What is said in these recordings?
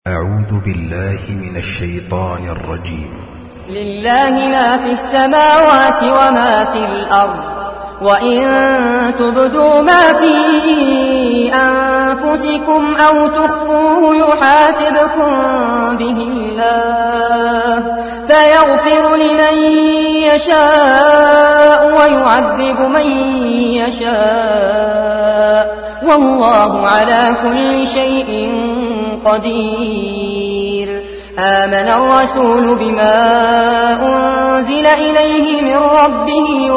أعوذ بالله من الشيطان الرجيم. لله ما في السماوات وما في الأرض، وإن تبدوا ما في أنفسكم أو تخفوه يحاسبكم به الله فيغفر لمن يشاء ويعذب من يشاء، والله على كل شيء قدير. آمن الرسول بما أنزل إليه من ربه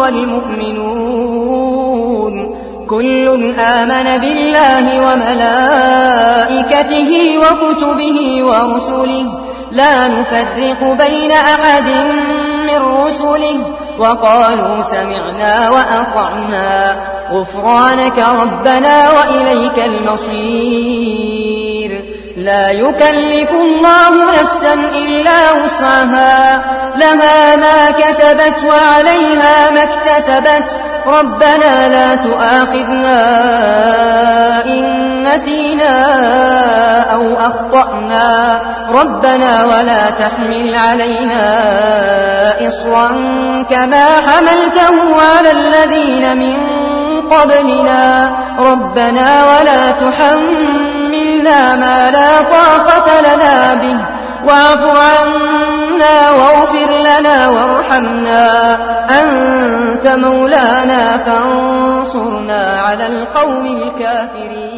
والمؤمنون كل آمن بالله وملائكته وكتبه ورسله لا نفرق بين أحد من رسله وقالوا سمعنا وأطعنا غفرانك ربنا وإليك المصير. لا يكلف الله نفسا إلا وسعها، لها ما كسبت وعليها ما اكتسبت، ربنا لا تؤاخذنا إن نسينا أو أخطأنا، ربنا ولا تحمل علينا إصرا كما حملته على الذين من قبلنا، ربنا ولا تحملنا ما لا طاقة لنا به، واعف عنا واغفر لنا وارحمنا، أنت مولانا فانصرنا على القوم الكافرين.